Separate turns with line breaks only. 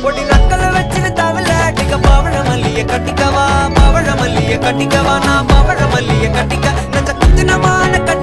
பொடி நக்கல வச்சுட்டு தவள அடிக்க பவழ மல்லிய கட்டிக்கவா நான் பவழ மல்லிய கட்டிக்க நெஞ்ச குத்துனமான கட்டி